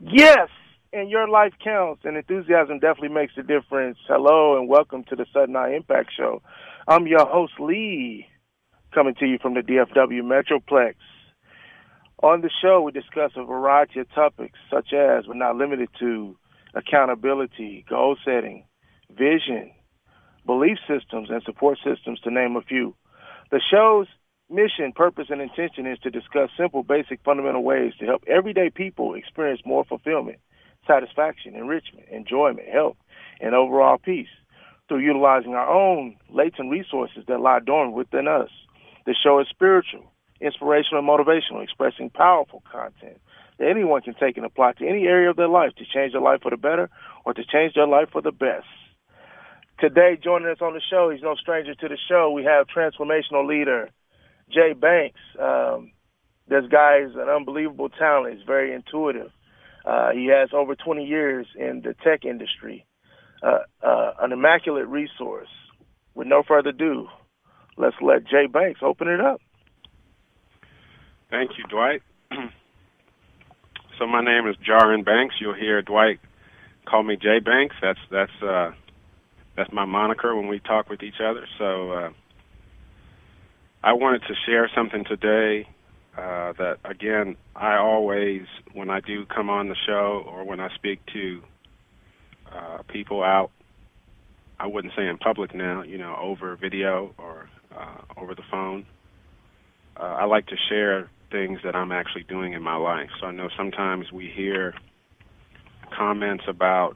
Yes, and your life counts, and enthusiasm definitely makes a difference. Hello, and welcome to the Sudden Eye Impact Show. I'm your host, Lee, coming to you from the DFW Metroplex. On the show, we discuss a variety of topics, such as, but not limited to, accountability, goal setting, vision, belief systems, and support systems, to name a few. The show's mission, purpose, and intention is to discuss simple, basic, fundamental ways to help everyday people experience more fulfillment, satisfaction, enrichment, enjoyment, health, and overall peace through utilizing our own latent resources that lie dormant within us. The show is spiritual, inspirational, and motivational, expressing powerful content that anyone can take and apply to any area of their life to change their life for the better or to change their life for the best. Today, joining us on the show, he's no stranger to the show, we have transformational leader Jay Banks. This guy is an unbelievable talent. He's very intuitive. He has over 20 years in the tech industry, an immaculate resource. With no further ado, let's let Jay Banks open it up. Thank you, Dwight. So my name is Jarin Banks. You'll hear Dwight call me Jay Banks. That's my moniker when we talk with each other. So I wanted to share something today that, again, I always, when I do come on the show or when I speak to people out, I wouldn't say in public now, over video or over the phone, I like to share things that I'm actually doing in my life. So I know sometimes we hear comments about,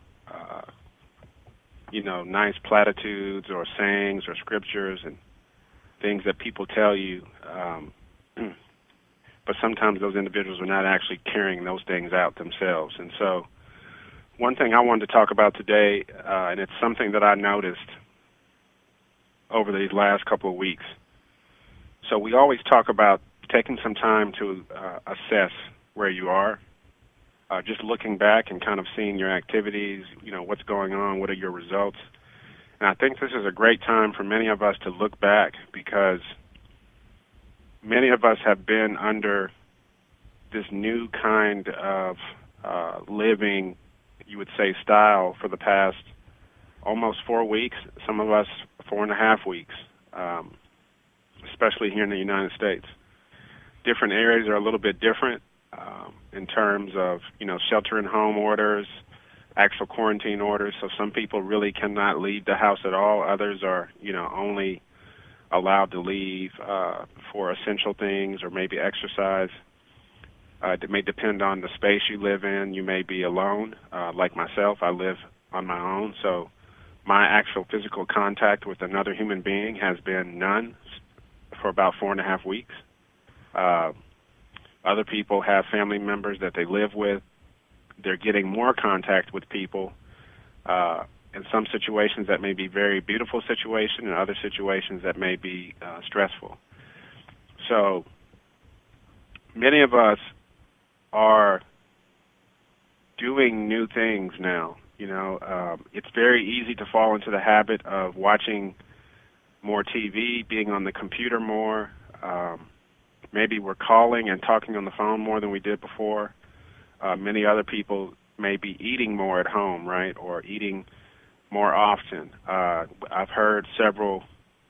nice platitudes or sayings or scriptures and things that people tell you, but sometimes those individuals are not actually carrying those things out themselves. And so one thing I wanted to talk about today, and it's something that I noticed over these last couple of weeks. So we always talk about taking some time to assess where you are, just looking back and kind of seeing your activities, what's going on, what are your results. And I think this is a great time for many of us to look back because many of us have been under this new kind of living, you would say, style for the past almost 4 weeks, some of us 4.5 weeks, especially here in the United States. Different areas are a little bit different in terms of, shelter-in-home orders, actual quarantine orders. So some people really cannot leave the house at all. Others are, only allowed to leave for essential things or maybe exercise. It may depend on the space you live in. You may be alone. Like myself, I live on my own. So my actual physical contact with another human being has been none for about 4.5 weeks. Other people have family members that they live with. They're getting more contact with people. In some situations that may be very beautiful situation, and other situations that may be stressful. So many of us are doing new things now. It's very easy to fall into the habit of watching more TV, being on the computer more. Maybe we're calling and talking on the phone more than we did before. Many other people may be eating more at home, right, or eating more often. I've heard several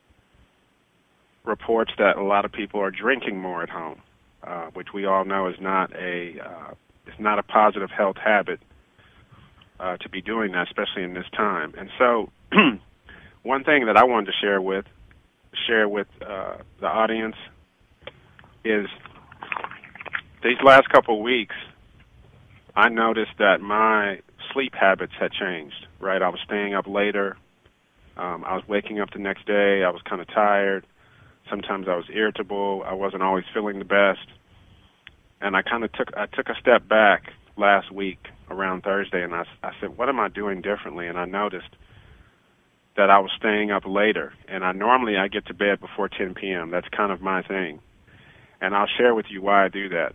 reports that a lot of people are drinking more at home, which we all know is not a positive health habit to be doing that, especially in this time. And so, one thing that I wanted to share with the audience is these last couple of weeks, I noticed that my sleep habits had changed, right? I was staying up later. I was waking up the next day. I was kind of tired. Sometimes I was irritable. I wasn't always feeling the best. And I took a step back last week around Thursday, and I said, what am I doing differently? And I noticed that I was staying up later. And I get to bed before 10 p.m. That's kind of my thing. And I'll share with you why I do that.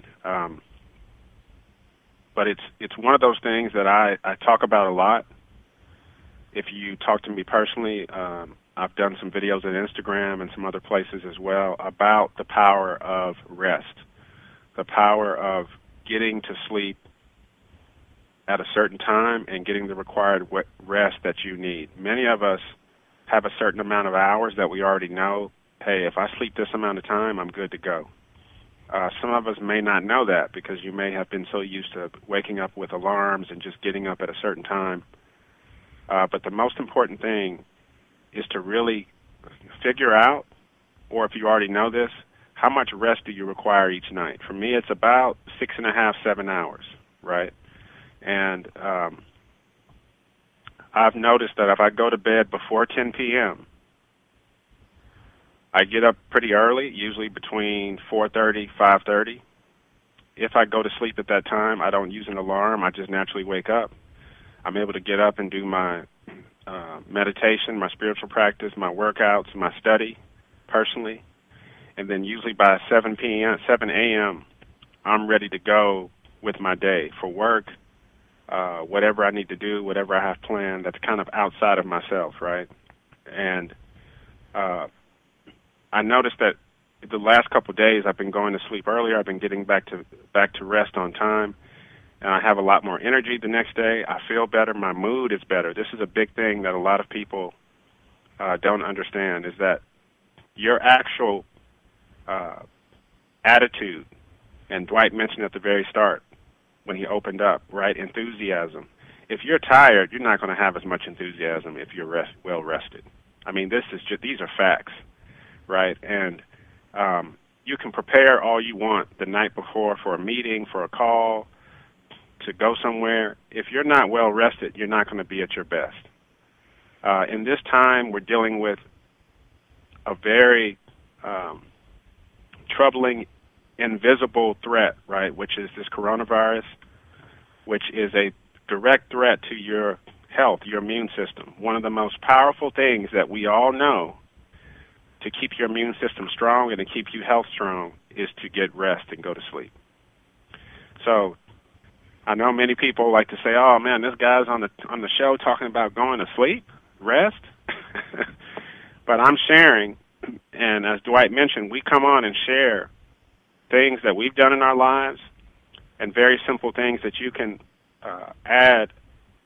But it's one of those things that I talk about a lot. If you talk to me personally, I've done some videos on Instagram and some other places as well about the power of rest, the power of getting to sleep at a certain time and getting the required rest that you need. Many of us have a certain amount of hours that we already know, hey, if I sleep this amount of time, I'm good to go. Some of us may not know that because you may have been so used to waking up with alarms and just getting up at a certain time. But the most important thing is to really figure out, or if you already know this, how much rest do you require each night? For me, it's about 6.5, 7 hours, right? And I've noticed that if I go to bed before 10 p.m., I get up pretty early, usually between 4:30, 5:30. If I go to sleep at that time, I don't use an alarm. I just naturally wake up. I'm able to get up and do my meditation, my spiritual practice, my workouts, my study personally. And then usually by 7 a.m., I'm ready to go with my day for work, whatever I need to do, whatever I have planned that's kind of outside of myself, right? And I noticed that the last couple of days I've been going to sleep earlier. I've been getting back to rest on time, and I have a lot more energy the next day. I feel better. My mood is better. This is a big thing that a lot of people don't understand, is that your actual attitude, and Dwight mentioned at the very start when he opened up, right, enthusiasm. If you're tired, you're not going to have as much enthusiasm if you're well rested. I mean, these are facts, right? And you can prepare all you want the night before for a meeting, for a call, to go somewhere. If you're not well rested, you're not going to be at your best. In this time, we're dealing with a very troubling, invisible threat, right, which is this coronavirus, which is a direct threat to your health, your immune system. One of the most powerful things that we all know to keep your immune system strong and to keep you health strong is to get rest and go to sleep. So I know many people like to say, oh, man, this guy's on the show talking about going to sleep, rest. But I'm sharing, and as Dwight mentioned, we come on and share things that we've done in our lives and very simple things that you can add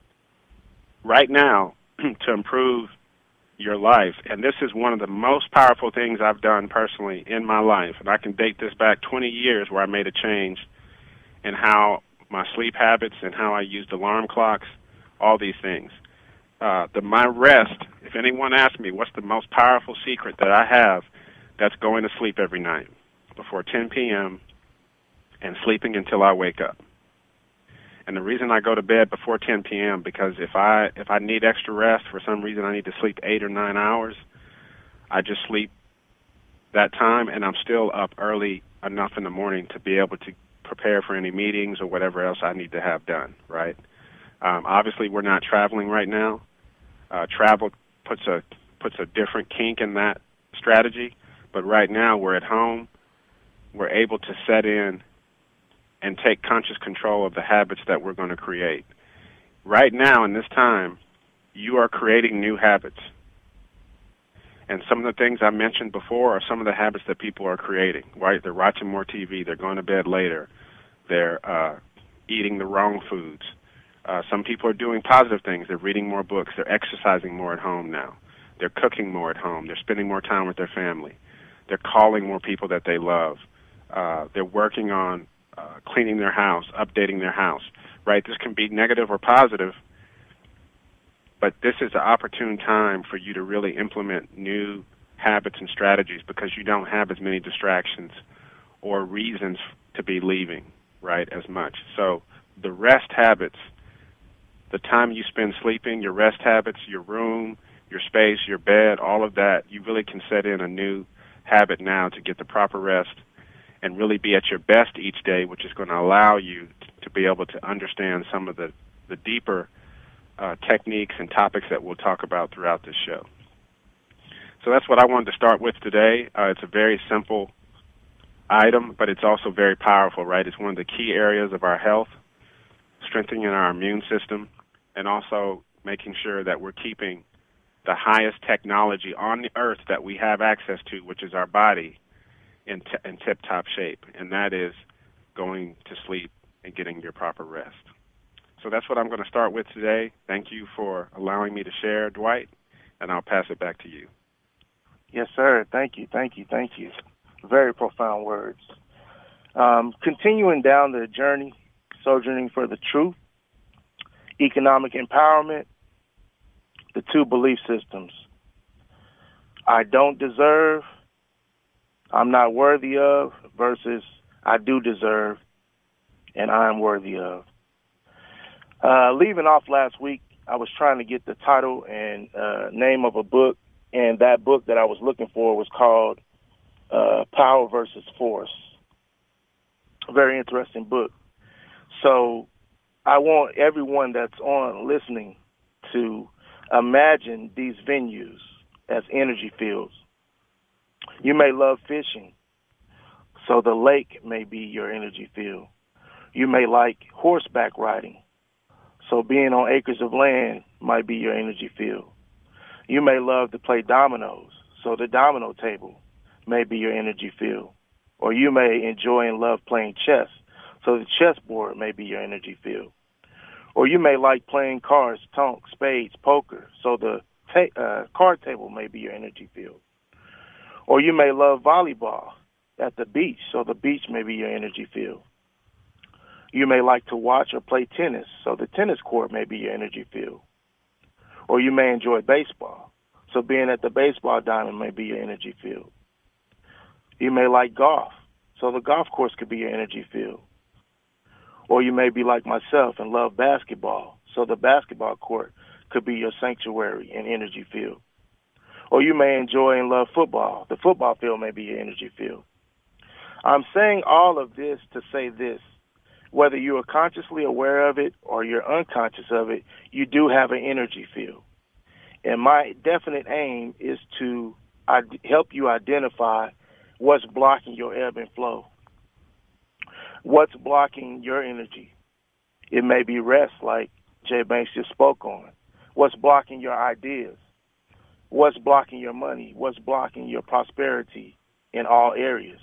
right now to improve your life. And this is one of the most powerful things I've done personally in my life. And I can date this back 20 years where I made a change in how my sleep habits and how I used alarm clocks, all these things. My rest, if anyone asks me what's the most powerful secret that I have, that's going to sleep every night before 10 p.m. and sleeping until I wake up. And the reason I go to bed before 10 p.m. because if I need extra rest, for some reason I need to sleep 8 or 9 hours, I just sleep that time, and I'm still up early enough in the morning to be able to prepare for any meetings or whatever else I need to have done, right? Obviously, we're not traveling right now. Travel puts a different kink in that strategy, but right now we're at home. We're able to set in and take conscious control of the habits that we're going to create. Right now, in this time, you are creating new habits. And some of the things I mentioned before are some of the habits that people are creating, right? They're watching more TV. They're going to bed later. They're eating the wrong foods. Some people are doing positive things. They're reading more books. They're exercising more at home now. They're cooking more at home. They're spending more time with their family. They're calling more people that they love. They're working on cleaning their house, updating their house, right? This can be negative or positive, but this is an opportune time for you to really implement new habits and strategies because you don't have as many distractions or reasons to be leaving, right, as much. So the rest habits, the time you spend sleeping, your rest habits, your room, your space, your bed, all of that, you really can set in a new habit now to get the proper rest and really be at your best each day, which is going to allow you to be able to understand some of the deeper techniques and topics that we'll talk about throughout this show. So that's what I wanted to start with today. It's a very simple item, but it's also very powerful, right? It's one of the key areas of our health, strengthening our immune system, and also making sure that we're keeping the highest technology on the earth that we have access to, which is our body, in tip-top shape, and that is going to sleep and getting your proper rest. So that's what I'm going to start with today. Thank you for allowing me to share, Dwight, and I'll pass it back to you. Yes, sir. Thank you. Very profound words. Continuing down the journey, sojourning for the truth, economic empowerment, the two belief systems. I don't deserve, I'm not worthy of, versus I do deserve, and I am worthy of. Leaving off last week, I was trying to get the title and name of a book, and that book that I was looking for was called Power versus Force. A very interesting book. So I want everyone that's on listening to imagine these venues as energy fields. You may love fishing, so the lake may be your energy field. You may like horseback riding, so being on acres of land might be your energy field. You may love to play dominoes, so the domino table may be your energy field. Or you may enjoy and love playing chess, so the chessboard may be your energy field. Or you may like playing cards, tonk, spades, poker, so the card table may be your energy field. Or you may love volleyball at the beach, so the beach may be your energy field. You may like to watch or play tennis, so the tennis court may be your energy field. Or you may enjoy baseball, so being at the baseball diamond may be your energy field. You may like golf, so the golf course could be your energy field. Or you may be like myself and love basketball, so the basketball court could be your sanctuary and energy field. Or you may enjoy and love football. The football field may be your energy field. I'm saying all of this to say this. Whether you are consciously aware of it or you're unconscious of it, you do have an energy field. And my definite aim is to help you identify what's blocking your ebb and flow. What's blocking your energy? It may be rest, like Jay Banks just spoke on. What's blocking your ideas? What's blocking your money? What's blocking your prosperity in all areas?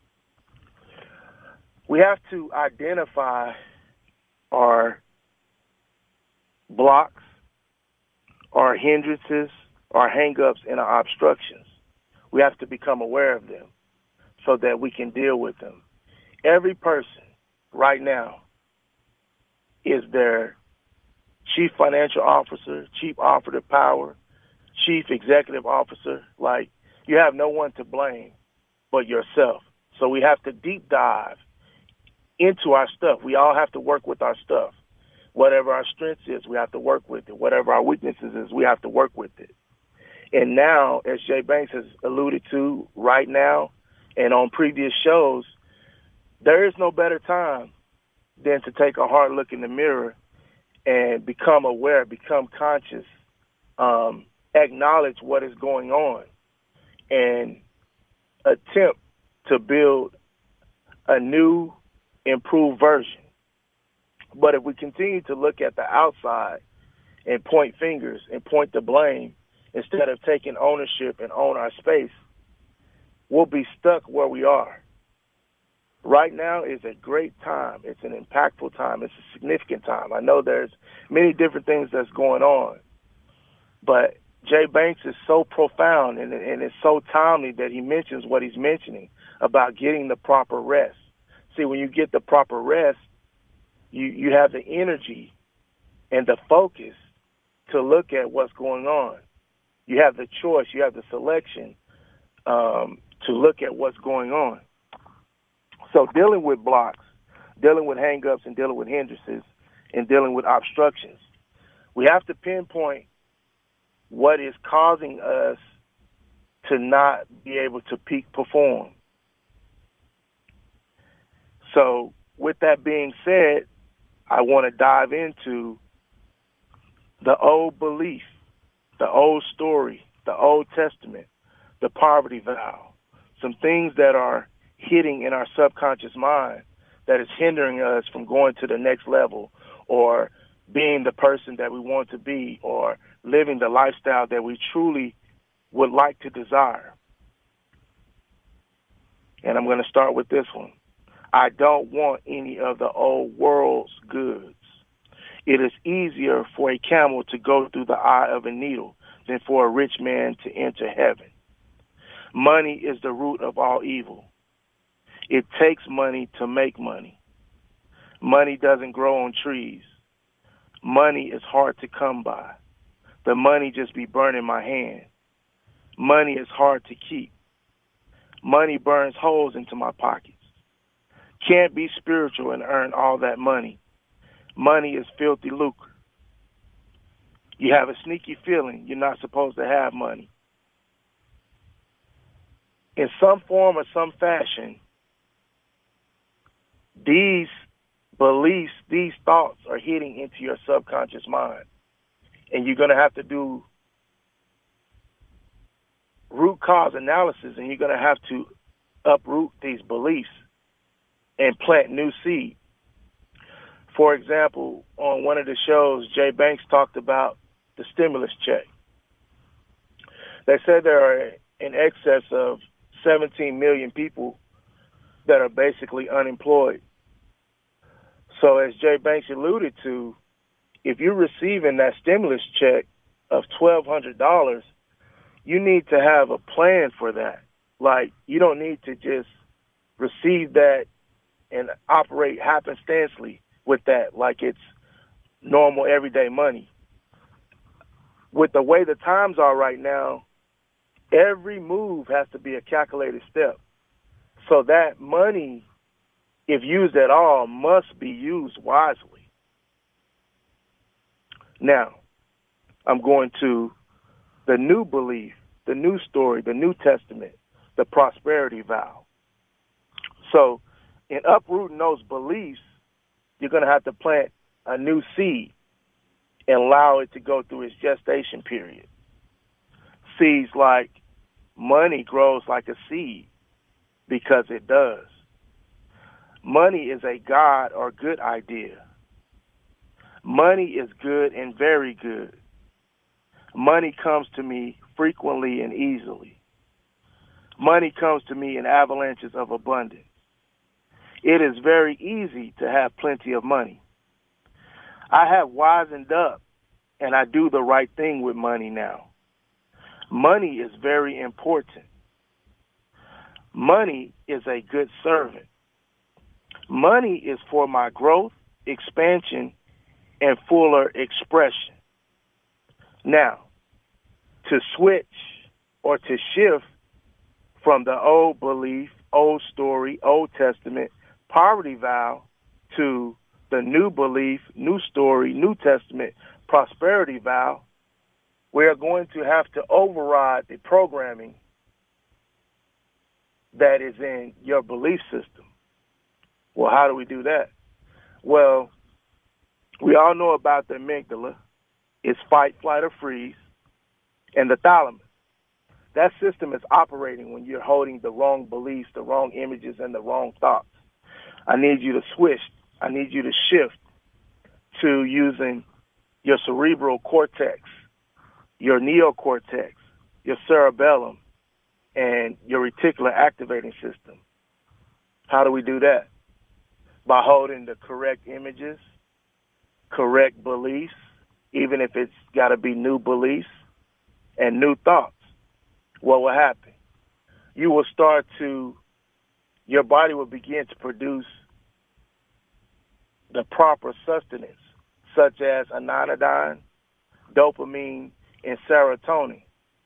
We have to identify our blocks, our hindrances, our hang-ups, and our obstructions. We have to become aware of them so that we can deal with them. Every person right now is their chief financial officer, chief operative power, chief executive officer. Like, you have no one to blame but yourself. So we have to deep dive into our stuff. We all have to work with our stuff. Whatever our strengths is, we have to work with it. Whatever our weaknesses is, we have to work with it. And now, as Jay Banks has alluded to right now and on previous shows, there is no better time than to take a hard look in the mirror and become aware, become conscious, acknowledge what is going on, and attempt to build a new, improved version. But if we continue to look at the outside and point fingers and point the blame instead of taking ownership and own our space, we'll be stuck where we are. Right now is a great time. It's an impactful time. It's a significant time. I know there's many different things that's going on, but Jay Banks is so profound and it's so timely that he mentions what he's mentioning about getting the proper rest. See, when you get the proper rest, you have the energy and the focus to look at what's going on. You have the choice, you have the selection to look at what's going on. So dealing with blocks, dealing with hang-ups, and dealing with hindrances, and dealing with obstructions, we have to pinpoint what is causing us to not be able to peak perform. So with that being said, I want to dive into the old belief, the old story, the Old Testament, the poverty vow, some things that are hitting in our subconscious mind that is hindering us from going to the next level or being the person that we want to be or living the lifestyle that we truly would like to desire. And I'm going to start with this one. I don't want any of the old world's goods. It is easier for a camel to go through the eye of a needle than for a rich man to enter heaven. Money is the root of all evil. It takes money to make money. Money doesn't grow on trees. Money is hard to come by. The money just be burning my hand. Money is hard to keep. Money burns holes into my pockets. Can't be spiritual and earn all that money. Money is filthy lucre. You have a sneaky feeling you're not supposed to have money. In some form or some fashion, these beliefs, these thoughts are hitting into your subconscious mind. And you're going to have to do root cause analysis, and you're going to have to uproot these beliefs and plant new seed. For example, on one of the shows, Jay Banks talked about the stimulus check. They said there are in excess of 17 million people that are basically unemployed. So as Jay Banks alluded to, if you're receiving that stimulus check of $1,200, you need to have a plan for that. Like, you don't need to just receive that and operate happenstancely with that like it's normal everyday money. With the way the times are right now, every move has to be a calculated step. So that money, if used at all, must be used wisely. Now, I'm going to the new belief, the new story, the New Testament, the prosperity vow. So in uprooting those beliefs, you're going to have to plant a new seed and allow it to go through its gestation period. Seeds like money grows like a seed because it does. Money is a God or good idea. Money is good and very good. Money comes to me frequently and easily. Money comes to me in avalanches of abundance. It is very easy to have plenty of money. I have wisened up and I do the right thing with money now. Money is very important. Money is a good servant. Money is for my growth, expansion, and fuller expression. Now, to switch or to shift from the old belief, old story, Old Testament, poverty vow to the new belief, new story, New Testament, prosperity vow, we are going to have to override the programming that is in your belief system. Well, how do we do that? Well, we all know about the amygdala. It's fight, flight, or freeze, and the thalamus. That system is operating when you're holding the wrong beliefs, the wrong images, and the wrong thoughts. I need you to switch. I need you to shift to using your cerebral cortex, your neocortex, your cerebellum, and your reticular activating system. How do we do that? By holding the correct images, correct beliefs, even if it's got to be new beliefs and new thoughts. What will happen? You will start to, your body will begin to produce the proper sustenance, such as anandamide, dopamine, and serotonin.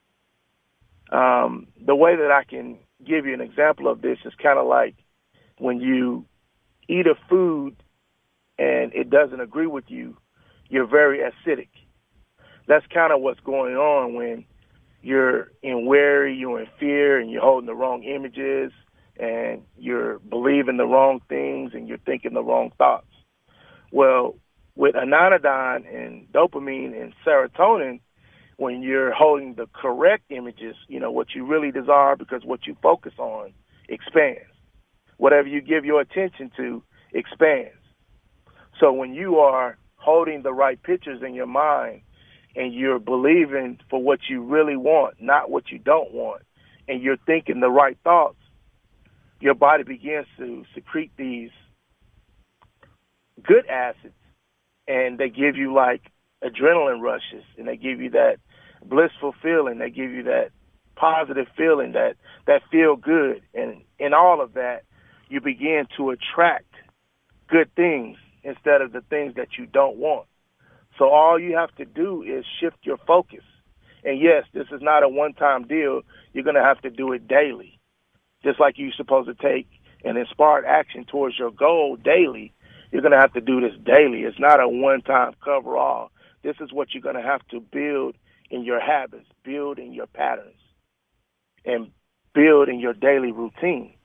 The way that I can give you an example of this is kind of like when you eat a food and it doesn't agree with you, you're very acidic. That's kind of what's going on when you're in worry, you're in fear, and you're holding the wrong images, and you're believing the wrong things, and you're thinking the wrong thoughts. Well, with anandamide and dopamine and serotonin, when you're holding the correct images, you know, what you really desire, because what you focus on expands. Whatever you give your attention to expands. So when you are holding the right pictures in your mind and you're believing for what you really want, not what you don't want, and you're thinking the right thoughts, your body begins to secrete these good acids and they give you like adrenaline rushes, and they give you that blissful feeling. They give you that positive feeling, that feel good. And in all of that, you begin to attract good things instead of the things that you don't want. So all you have to do is shift your focus. And yes, this is not a one-time deal. You're going to have to do it daily. Just like you're supposed to take an inspired action towards your goal daily, you're going to have to do this daily. It's not a one-time cover-all. This is what you're going to have to build in your habits, build in your patterns, and build in your daily routine.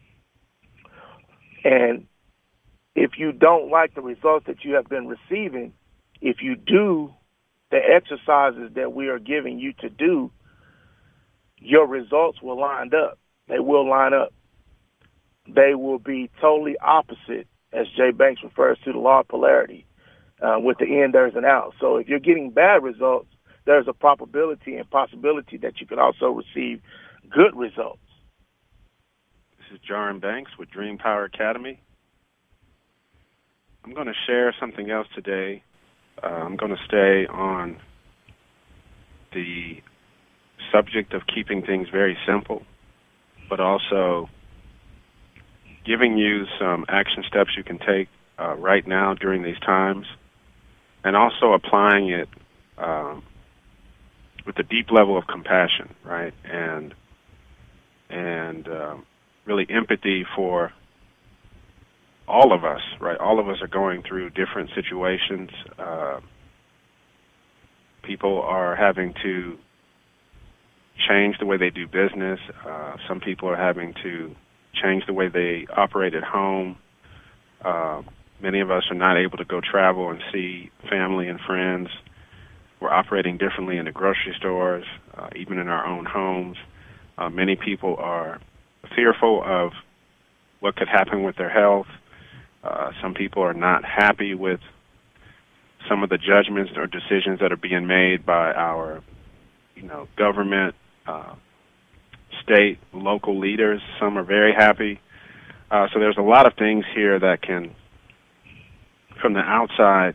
And if you don't like the results that you have been receiving, if you do the exercises that we are giving you to do, your results will line up. They will line up. They will be totally opposite, as Jay Banks refers to the law of polarity. With the in, there's an out. So if you're getting bad results, there's a probability and possibility that you can also receive good results. This is Jaron Banks with Dream Power Academy. I'm going to share something else today. I'm going to stay on the subject of keeping things very simple, but also giving you some action steps you can take right now during these times, and also applying it with a deep level of compassion, right, and really empathy for all of us, right? All of us are going through different situations. People are having to change the way they do business. Some people are having to change the way they operate at home. Many of us are not able to go travel and see family and friends. We're operating differently in the grocery stores, even in our own homes. Many people are fearful of what could happen with their health. Some people are not happy with some of the judgments or decisions that are being made by our, government, state, local leaders. Some are very happy. So there's a lot of things here that can, from the outside,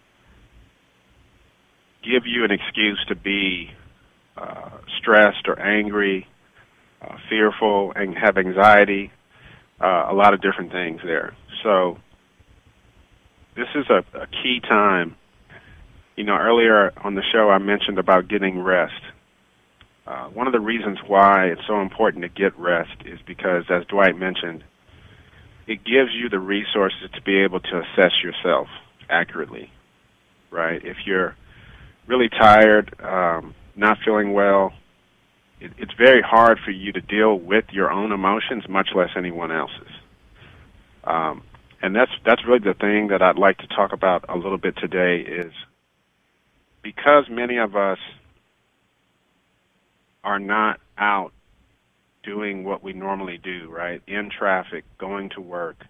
give you an excuse to be stressed or angry, fearful, and have anxiety. A lot of different things there. So this is a key time. Earlier on the show I mentioned about getting rest. One of the reasons why it's so important to get rest is because, as Dwight mentioned, it gives you the resources to be able to assess yourself accurately, right? If you're really tired, not feeling well, it's very hard for you to deal with your own emotions, much less anyone else's. And that's really the thing that I'd like to talk about a little bit today is because many of us are not out doing what we normally do, right? In traffic, going to work,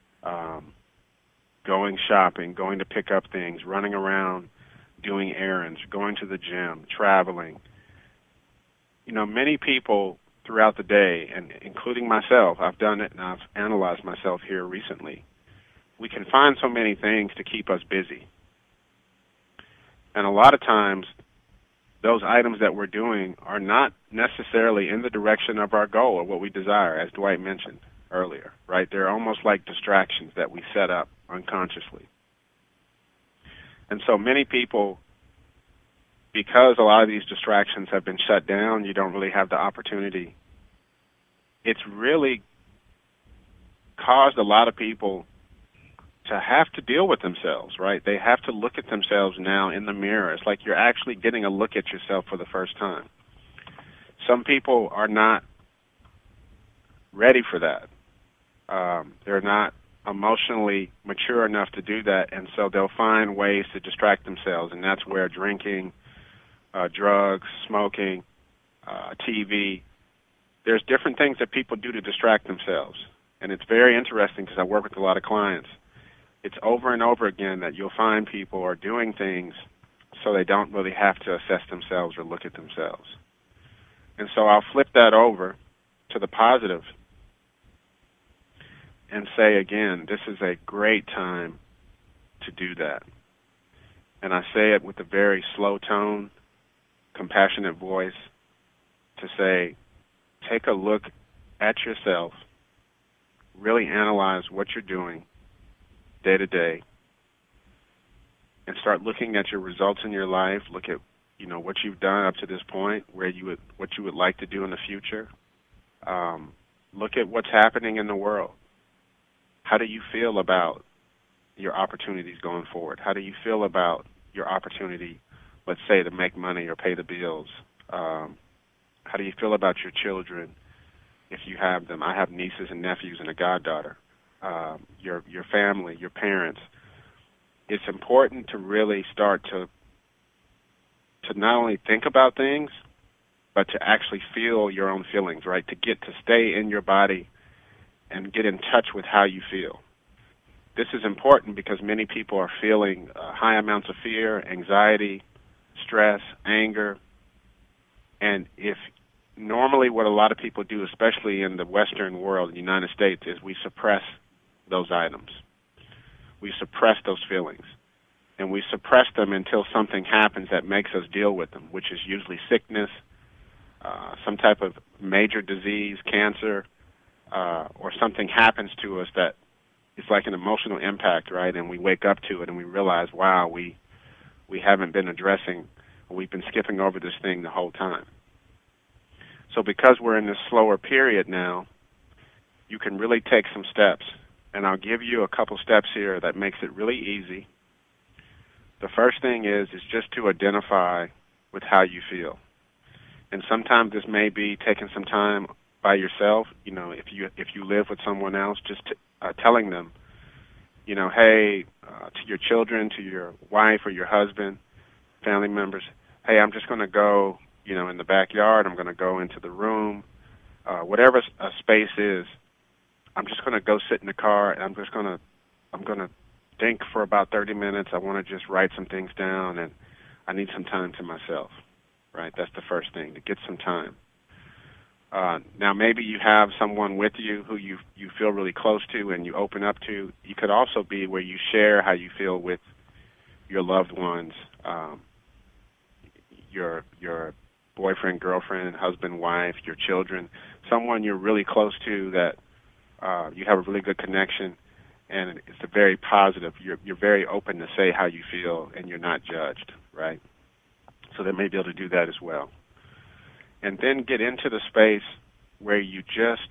going shopping, going to pick up things, running around, doing errands, going to the gym, traveling. Many people throughout the day, and including myself, I've done it and I've analyzed myself here recently. We can find so many things to keep us busy. And a lot of times, those items that we're doing are not necessarily in the direction of our goal or what we desire, as Dwight mentioned earlier, right? They're almost like distractions that we set up unconsciously. And so many people, because a lot of these distractions have been shut down, you don't really have the opportunity. It's really caused a lot of people to have to deal with themselves, right? They have to look at themselves now in the mirror. It's like you're actually getting a look at yourself for the first time. Some people are not ready for that. They're not emotionally mature enough to do that, and so they'll find ways to distract themselves, and that's where drinking, drugs, smoking, TV, there's different things that people do to distract themselves. And it's very interesting because I work with a lot of clients. It's over and over again that you'll find people are doing things so they don't really have to assess themselves or look at themselves. And so I'll flip that over to the positive and say again, this is a great time to do that. and I say it with a very slow tone, compassionate voice, to say, take a look at yourself, really analyze what you're doing day to day, and start looking at your results in your life. Look at, what you've done up to this point, what you would like to do in the future. Look at what's happening in the world. How do you feel about your opportunities going forward? How do you feel about your opportunity, let's say, to make money or pay the bills? How do you feel about your children, if you have them? I have nieces and nephews and a goddaughter. Your family, your parents. It's important to really start to not only think about things, but to actually feel your own feelings, right? To stay in your body and get in touch with how you feel. This is important because many people are feeling high amounts of fear, anxiety, stress, anger. And if normally what a lot of people do, especially in the Western world, the United States, is we suppress those items. We suppress those feelings. And we suppress them until something happens that makes us deal with them, which is usually sickness, some type of major disease, cancer, or something happens to us that it's like an emotional impact, right? And we wake up to it and we realize, wow, we haven't been addressing, or we've been skipping over this thing the whole time. So because we're in this slower period now, you can really take some steps. And I'll give you a couple steps here that makes it really easy. The first thing is just to identify with how you feel. And sometimes this may be taking some time by yourself. If you live with someone else, just telling them, hey, to your children, to your wife or your husband, family members, hey, I'm just going to go, in the backyard. I'm going to go into the room, whatever a space is. I'm just going to go sit in the car, and I'm going to think for about 30 minutes. I want to just write some things down, and I need some time to myself, right? That's the first thing, to get some time. Now, maybe you have someone with you who you feel really close to and you open up to. You could also be where you share how you feel with your loved ones, your boyfriend, girlfriend, husband, wife, your children, someone you're really close to that you have a really good connection, and it's a very positive. You're very open to say how you feel, and you're not judged, right? So they may be able to do that as well. And then get into the space where you just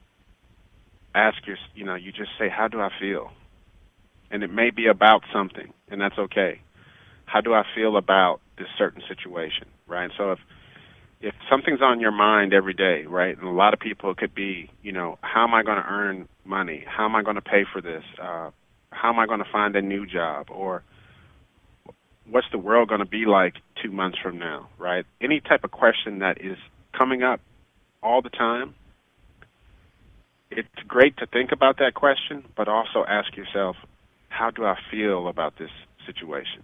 ask you just say, how do I feel? And it may be about something, and that's okay. How do I feel about this certain situation, right? So if something's on your mind every day, right, and a lot of people, it could be, how am I going to earn money? How am I going to pay for this? How am I going to find a new job? Or what's the world going to be like 2 months from now, right? Any type of question that is coming up all the time, it's great to think about that question, but also ask yourself, how do I feel about this situation?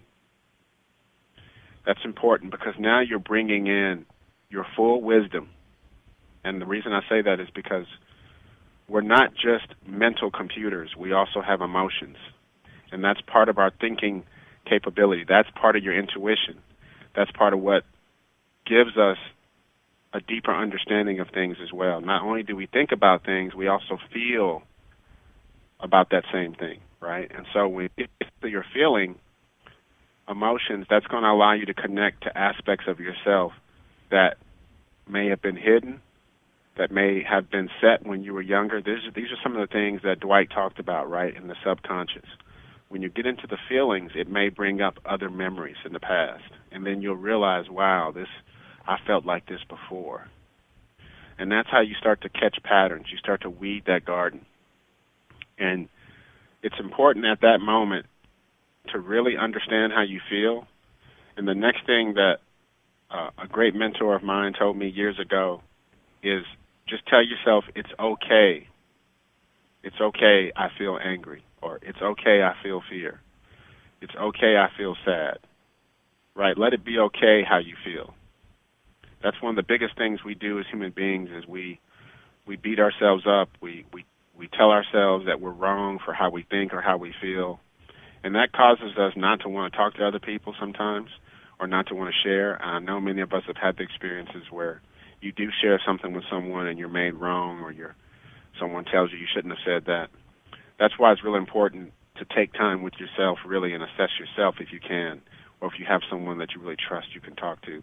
That's important because now you're bringing in your full wisdom. And the reason I say that is because we're not just mental computers. We also have emotions. And that's part of our thinking capability. That's part of your intuition. That's part of what gives us a deeper understanding of things as well. Not only do we think about things, we also feel about that same thing, right? And so when you're feeling emotions, that's going to allow you to connect to aspects of yourself that may have been hidden, that may have been set when you were younger. These are some of the things that Dwight talked about, right, in the subconscious. When you get into the feelings, it may bring up other memories in the past. And then you'll realize, wow, I felt like this before. And that's how you start to catch patterns. You start to weed that garden. And it's important at that moment to really understand how you feel. And the next thing that a great mentor of mine told me years ago is just tell yourself, it's okay. It's okay, I feel angry. Or it's okay, I feel fear. It's okay, I feel sad. Right? Let it be okay how you feel. That's one of the biggest things we do as human beings is we beat ourselves up. We tell ourselves that we're wrong for how we think or how we feel. And that causes us not to want to talk to other people sometimes, or not to want to share. I know many of us have had the experiences where you do share something with someone and you're made wrong, or someone tells you shouldn't have said that. That's why it's really important to take time with yourself, really, and assess yourself if you can, or if you have someone that you really trust you can talk to.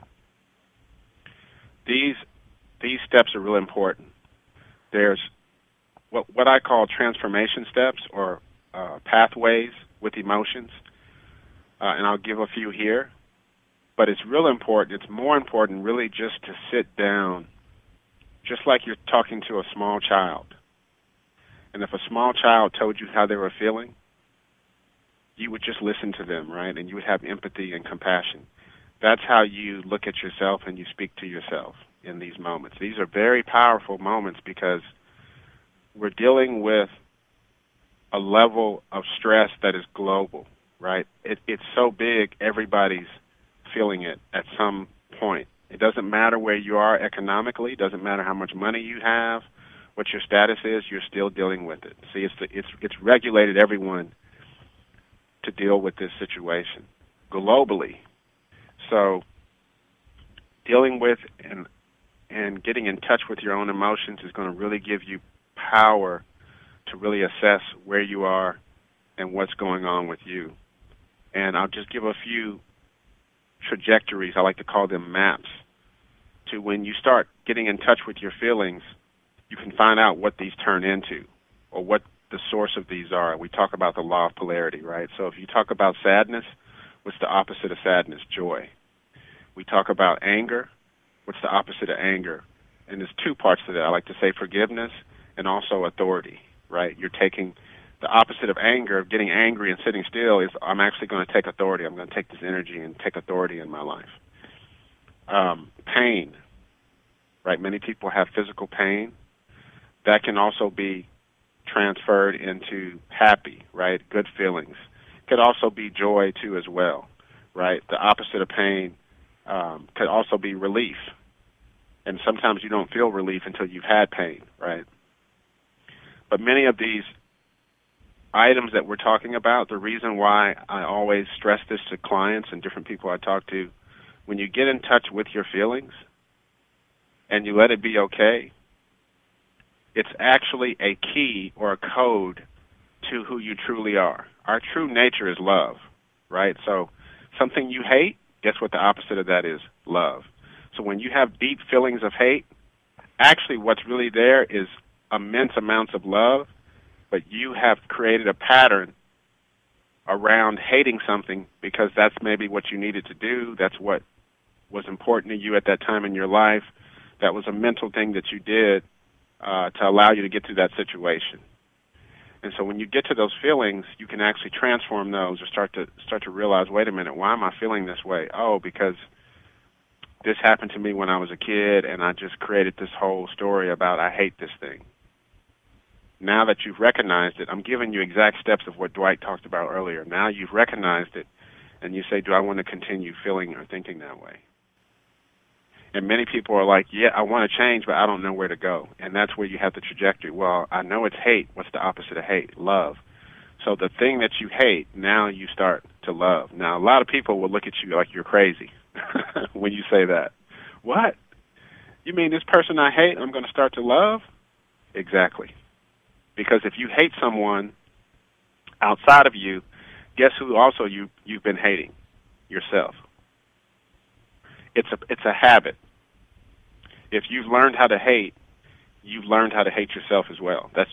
These steps are really important. There's what I call transformation steps, or pathways with emotions, and I'll give a few here. But it's real important. It's more important, really, just to sit down, just like you're talking to a small child. And if a small child told you how they were feeling, you would just listen to them, right? And you would have empathy and compassion. That's how you look at yourself and you speak to yourself in these moments. These are very powerful moments because we're dealing with a level of stress that is global, right? It's so big, everybody's feeling it at some point. It doesn't matter where you are economically. It doesn't matter how much money you have, what your status is. You're still dealing with it. See, it's regulated everyone to deal with this situation globally. So, dealing with and getting in touch with your own emotions is going to really give you power to really assess where you are and what's going on with you. And I'll just give a few trajectories, I like to call them maps, to when you start getting in touch with your feelings, you can find out what these turn into or what the source of these are. We talk about the law of polarity, right? So if you talk about sadness, what's the opposite of sadness? Joy. We talk about anger, what's the opposite of anger? And there's two parts to that. I like to say forgiveness and also authority, right? You're taking the opposite of anger, of getting angry and sitting still, is I'm actually going to take authority. I'm going to take this energy and take authority in my life. Pain, right? Many people have physical pain. That can also be transferred into happy, right? Good feelings. Could also be joy, too, as well, right? The opposite of pain could also be relief. And sometimes you don't feel relief until you've had pain, right? But many of these items that we're talking about, the reason why I always stress this to clients and different people I talk to, when you get in touch with your feelings and you let it be okay, it's actually a key or a code to who you truly are. Our true nature is love, right? So something you hate, guess what the opposite of that is? Love. So when you have deep feelings of hate, actually what's really there is immense amounts of love, but you have created a pattern around hating something because that's maybe what you needed to do. That's what was important to you at that time in your life. That was a mental thing that you did to allow you to get through that situation. And so when you get to those feelings, you can actually transform those or start to realize, wait a minute, why am I feeling this way? Oh, because this happened to me when I was a kid, and I just created this whole story about I hate this thing. Now that you've recognized it, I'm giving you exact steps of what Dwight talked about earlier. Now you've recognized it, and you say, do I want to continue feeling or thinking that way? And many people are like, yeah, I want to change, but I don't know where to go. And that's where you have the trajectory. Well, I know it's hate. What's the opposite of hate? Love. So the thing that you hate, now you start to love. Now, a lot of people will look at you like you're crazy when you say that. What? You mean this person I hate, I'm going to start to love? Exactly. Because if you hate someone outside of you, guess who also you've been hating? Yourself. It's a habit. If you've learned how to hate, you've learned how to hate yourself as well. It's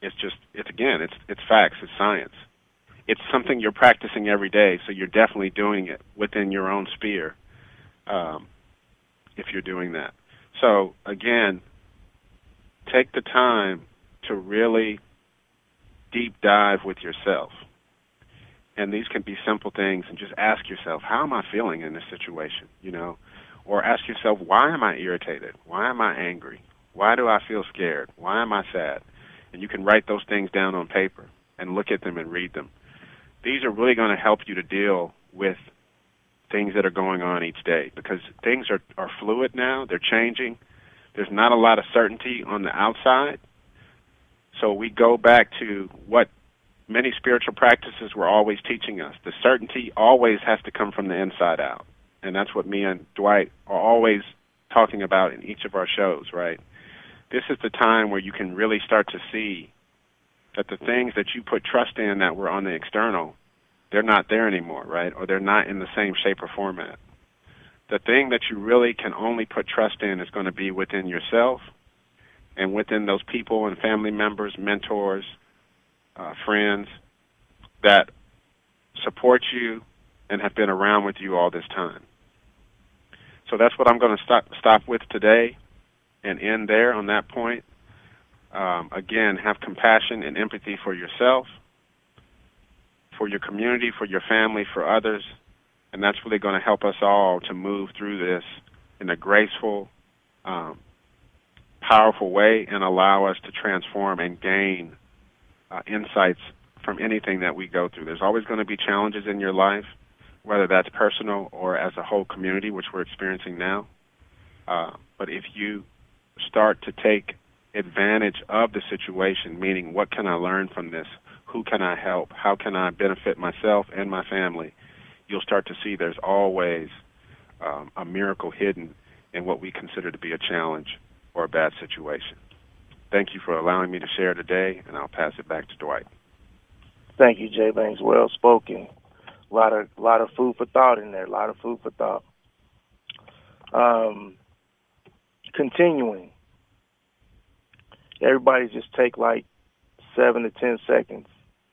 facts, it's science. It's something you're practicing every day, so you're definitely doing it within your own sphere if you're doing that. So, again, take the time to really deep dive with yourself. And these can be simple things, and just ask yourself, how am I feeling in this situation, Or ask yourself, why am I irritated? Why am I angry? Why do I feel scared? Why am I sad? And you can write those things down on paper and look at them and read them. These are really going to help you to deal with things that are going on each day, because things are fluid now. They're changing. There's not a lot of certainty on the outside. So we go back to what many spiritual practices were always teaching us. The certainty always has to come from the inside out. And that's what me and Dwight are always talking about in each of our shows, right? This is the time where you can really start to see that the things that you put trust in that were on the external, they're not there anymore, right? Or they're not in the same shape or format. The thing that you really can only put trust in is going to be within yourself and within those people and family members, mentors, friends that support you and have been around with you all this time. So that's what I'm going to stop with today and end there on that point. Again, have compassion and empathy for yourself, for your community, for your family, for others, and that's really going to help us all to move through this in a graceful, powerful way and allow us to transform and gain insights from anything that we go through. There's always going to be challenges in your life, whether that's personal or as a whole community, which we're experiencing now. But if you start to take advantage of the situation, meaning what can I learn from this? Who can I help? How can I benefit myself and my family? You'll start to see there's always a miracle hidden in what we consider to be a challenge or a bad situation. Thank you for allowing me to share today, and I'll pass it back to Dwight. Thank you, Jay Banks. Well spoken. A lot of food for thought in there. A lot of food for thought. Continuing. Everybody just take like 7 to 10 seconds.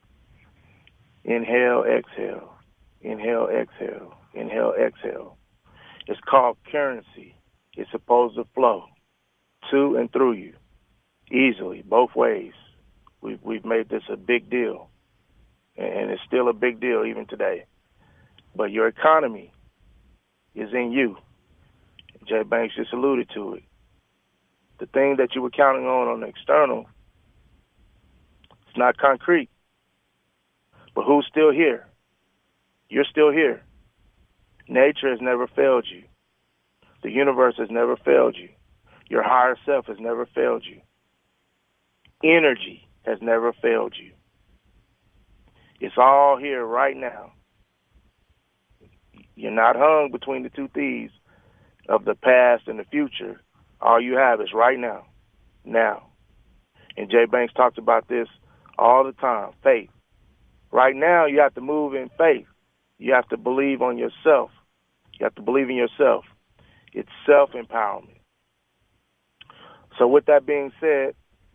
Inhale, exhale. Inhale, exhale. Inhale, exhale. It's called currency. It's supposed to flow to and through you easily, both ways. We've made this a big deal, and it's still a big deal even today. But your economy is in you. Jay Banks just alluded to it. The thing that you were counting on the external, it's not concrete. But who's still here? You're still here. Nature has never failed you. The universe has never failed you. Your higher self has never failed you. Energy has never failed you. It's all here right now. You're not hung between the two thieves of the past and the future. All you have is right now. Now. And Jay Banks talks about this all the time, faith. Right now, you have to move in faith. You have to believe on yourself. You have to believe in yourself. It's self-empowerment. So with that being said,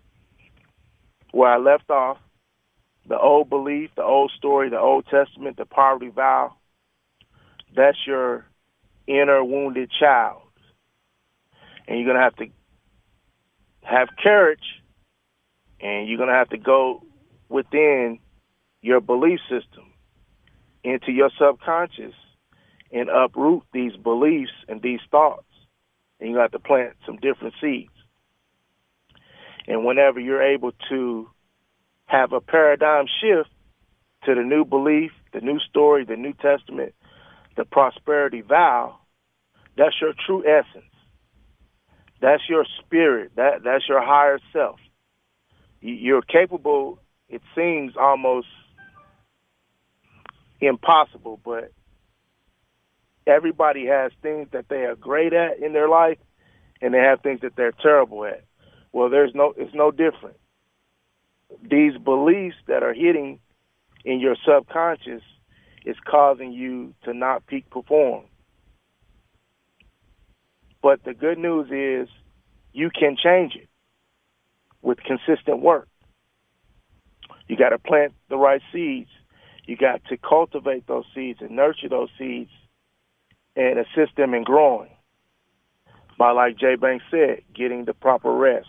where I left off, the old belief, the old story, the Old Testament, the poverty vow, that's your inner wounded child. And you're going to have to have courage, and you're going to have to go within your belief system into your subconscious and uproot these beliefs and these thoughts. And you have to plant some different seeds. And whenever you're able to have a paradigm shift to the new belief, the new story, the New Testament, the prosperity vow, that's your true essence. That's your spirit. That's your higher self. You're capable, it seems almost impossible, but everybody has things that they are great at in their life, and they have things that they're terrible at. Well, it's no different. These beliefs that are hitting in your subconscious is causing you to not peak perform. But the good news is you can change it with consistent work. You got to plant the right seeds. You got to cultivate those seeds and nurture those seeds and assist them in growing by, like Jay Banks said, getting the proper rest,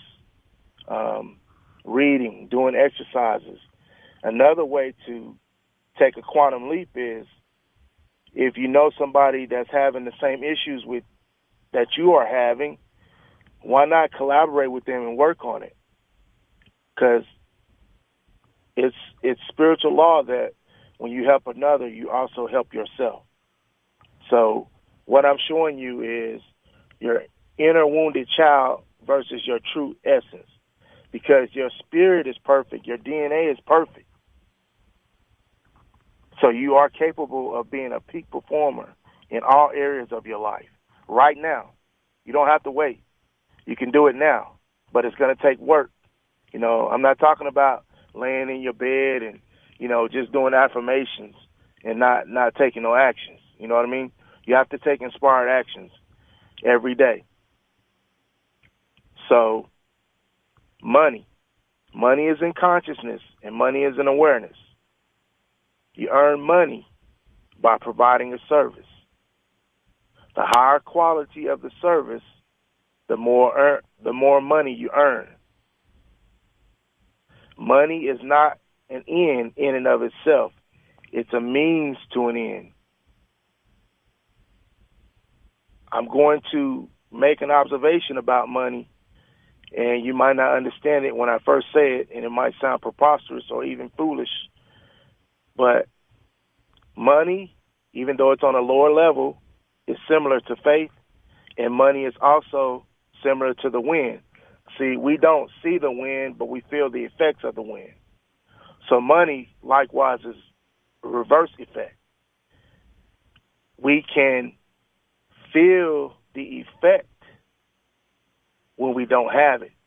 reading, doing exercises. Another way to take a quantum leap is if you know somebody that's having the same issues that you are having, why not collaborate with them and work on it? Because it's spiritual law that when you help another, you also help yourself. So what I'm showing you is your inner wounded child versus your true essence. Because your spirit is perfect, your DNA is perfect. So you are capable of being a peak performer in all areas of your life right now. You don't have to wait. You can do it now, but it's going to take work. I'm not talking about laying in your bed and, just doing affirmations and not taking no actions. You know what I mean? You have to take inspired actions every day. So money is in consciousness and money is in awareness. You earn money by providing a service. The higher quality of the service, the more money you earn. Money is not an end in and of itself. It's a means to an end. I'm going to make an observation about money, and you might not understand it when I first say it, and it might sound preposterous or even foolish, but money, even though it's on a lower level, is similar to faith, and money is also similar to the wind. See, we don't see the wind, but we feel the effects of the wind. So money, likewise, is a reverse effect. We can feel the effect when we don't have it.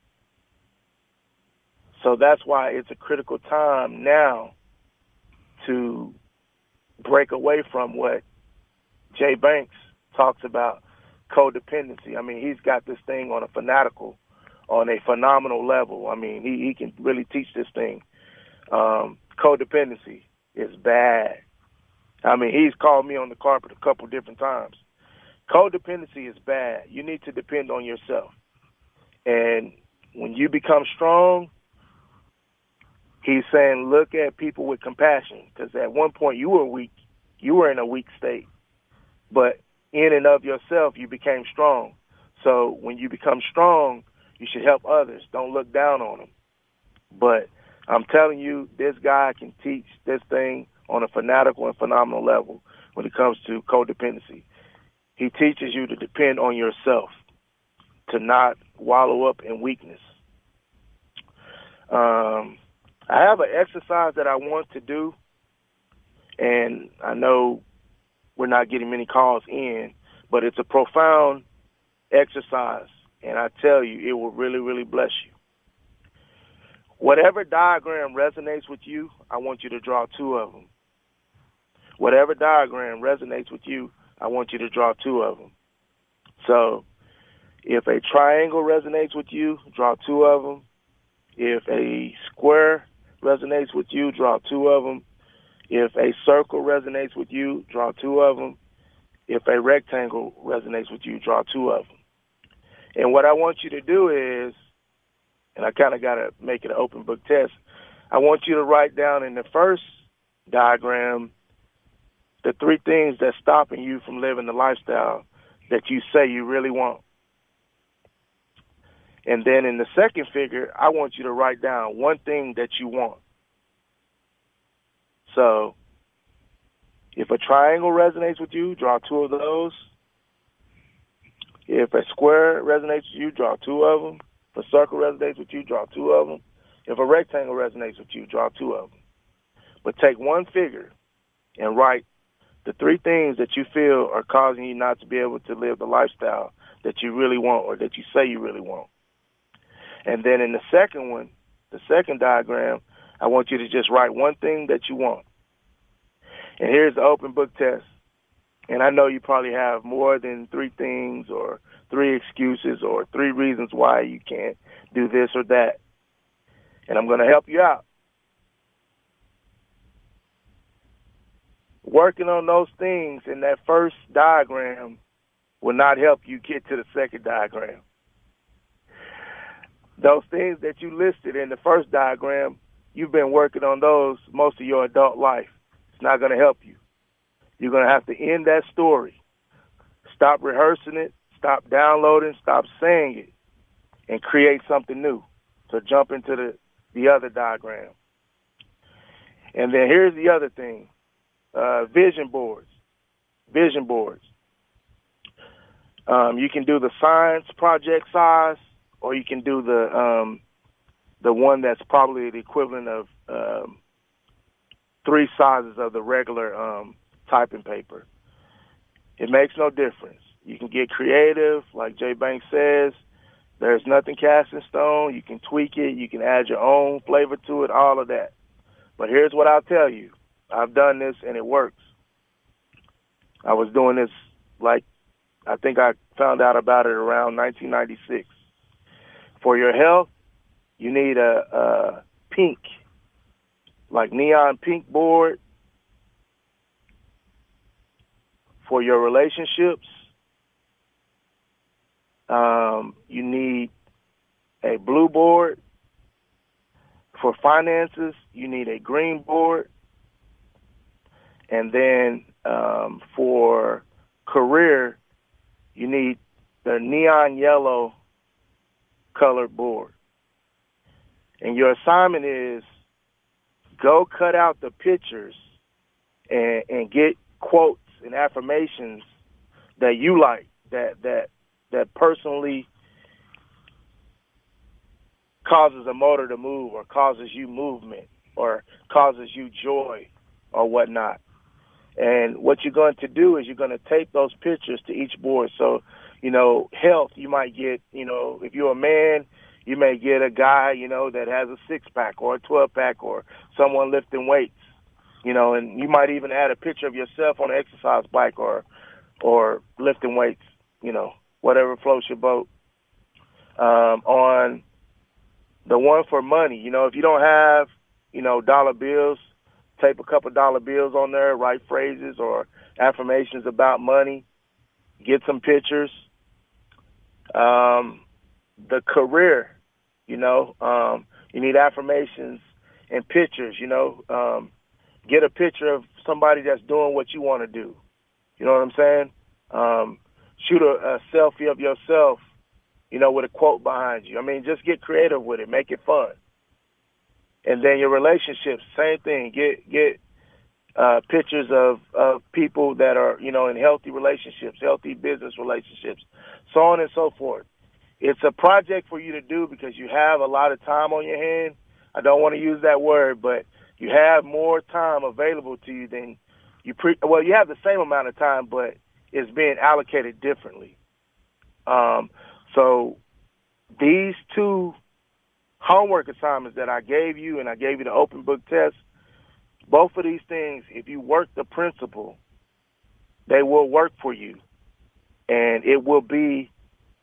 So that's why it's a critical time now to break away from what Jay Banks talks about, codependency. I mean, he's got this thing on a phenomenal level. I mean, he can really teach this thing. Codependency is bad. I mean, he's called me on the carpet a couple different times. Codependency is bad. You need to depend on yourself. And when you become strong, he's saying, look at people with compassion, because at one point you were weak. You were in a weak state. But in and of yourself, you became strong. So when you become strong, you should help others. Don't look down on them. But I'm telling you, this guy can teach this thing on a fanatical and phenomenal level when it comes to codependency. He teaches you to depend on yourself, to not wallow up in weakness. I have an exercise that I want to do, and I know we're not getting many calls in, but it's a profound exercise, and I tell you, it will really, really bless you. Whatever diagram resonates with you, I want you to draw two of them. Whatever diagram resonates with you, I want you to draw two of them. So if a triangle resonates with you, draw two of them. If a square resonates with you, draw two of them. If a circle resonates with you, draw two of them. If a rectangle resonates with you, draw two of them. And what I want you to do is, and I kind of got to make it an open book test, I want you to write down in the first diagram the three things that's stopping you from living the lifestyle that you say you really want. And then in the second figure, I want you to write down one thing that you want. So if a triangle resonates with you, draw two of those. If a square resonates with you, draw two of them. If a circle resonates with you, draw two of them. If a rectangle resonates with you, draw two of them. But take one figure and write the three things that you feel are causing you not to be able to live the lifestyle that you really want or that you say you really want. And then in the second one, the second diagram, I want you to just write one thing that you want. And here's the open book test. And I know you probably have more than three things or three excuses or three reasons why you can't do this or that. And I'm going to help you out. Working on those things in that first diagram will not help you get to the second diagram. Those things that you listed in the first diagram, you've been working on those most of your adult life. It's not going to help you. You're going to have to end that story. Stop rehearsing it, stop downloading, stop saying it, and create something new. So jump into the other diagram. And then here's the other thing, vision boards. Vision boards. You can do the science project size, or you can do the one that's probably the equivalent of 3 sizes of the regular typing paper. It makes no difference. You can get creative, like Jay Banks says. There's nothing cast in stone. You can tweak it. You can add your own flavor to it, all of that. But here's what I'll tell you. I've done this, and it works. I was doing this, I think I found out about it around 1996. For your health, you need a pink, like neon pink board. For your relationships, you need a blue board. For finances, you need a green board. And then for career, you need the neon yellow colored board. And your assignment is go cut out the pictures and get quotes and affirmations that you like, that personally causes a motor to move or causes you movement or causes you joy or whatnot. And what you're going to do is you're going to take those pictures to each board. So, health, you might get, if you're a man, you may get a guy, that has a 6-pack or a 12-pack or someone lifting weights, and you might even add a picture of yourself on an exercise bike or lifting weights, whatever floats your boat. On the one for money, if you don't have, dollar bills, tape a couple dollar bills on there, write phrases or affirmations about money, get some pictures. The career, you need affirmations and pictures, get a picture of somebody that's doing what you want to do. You know what I'm saying? Shoot a selfie of yourself, with a quote behind you. Just get creative with it. Make it fun. And then your relationships, same thing. Get pictures of people that are, in healthy relationships, healthy business relationships, so on and so forth. It's a project for you to do because you have a lot of time on your hand. I don't want to use that word, but you have more time available to you than you have the same amount of time, but it's being allocated differently. So these 2 homework assignments that I gave you, and I gave you the open book test, both of these things, if you work the principle, they will work for you. And it will be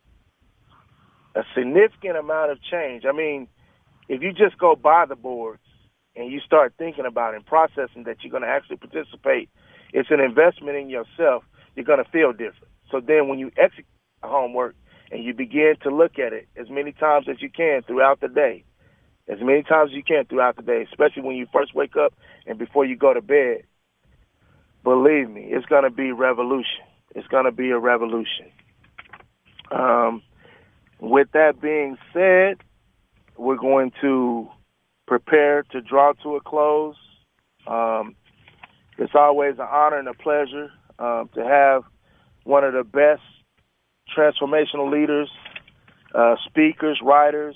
a significant amount of change. If you just go by the boards and you start thinking about it and processing that you're going to actually participate, it's an investment in yourself, you're going to feel different. So then when you execute the homework and you begin to look at it as many times as you can throughout the day, especially when you first wake up and before you go to bed, believe me, it's going to be revolution. It's going to be a revolution. With that being said, we're going to prepare to draw to a close. It's always an honor and a pleasure to have one of the best transformational leaders, speakers, writers,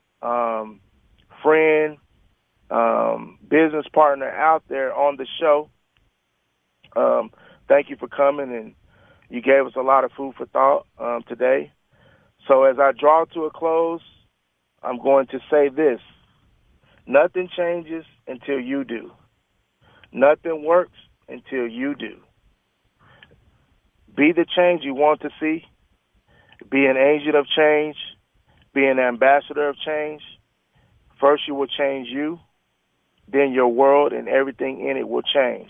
friend, business partner out there on the show. Thank you for coming, and you gave us a lot of food for thought today. So as I draw to a close, I'm going to say this. Nothing changes until you do. Nothing works until you do. Be the change you want to see. Be an agent of change. Be an ambassador of change. First, you will change you. Then your world and everything in it will change.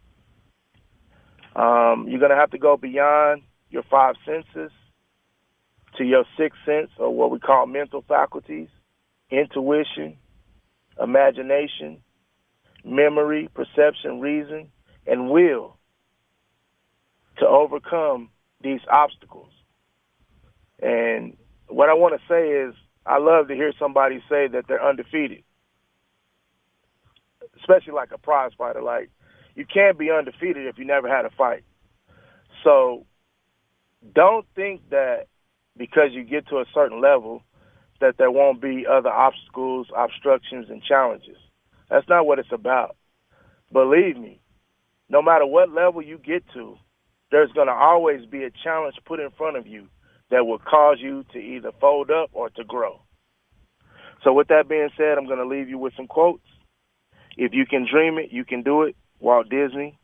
You're going to have to go beyond your 5 senses to your 6th sense, or what we call mental faculties, intuition, imagination, memory, perception, reason, and will to overcome these obstacles. And what I want to say is I love to hear somebody say that they're undefeated, especially like a prize fighter. Like, you can't be undefeated if you never had a fight. So don't think that because you get to a certain level that there won't be other obstacles, obstructions, and challenges. That's not what it's about. Believe me, no matter what level you get to, there's going to always be a challenge put in front of you that will cause you to either fold up or to grow. So with that being said, I'm going to leave you with some quotes. If you can dream it, you can do it. Walt Disney.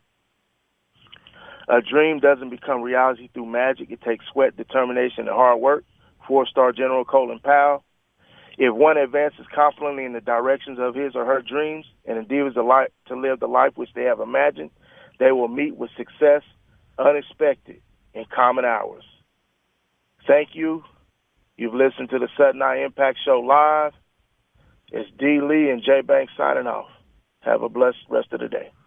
A dream doesn't become reality through magic. It takes sweat, determination, and hard work. 4-star General Colin Powell. If one advances confidently in the directions of his or her dreams and endeavors to live the life which they have imagined, they will meet with success unexpected in common hours. Thank you. You've listened to the Sudden Eye Impact Show live. It's D. Lee and J. Banks signing off. Have a blessed rest of the day.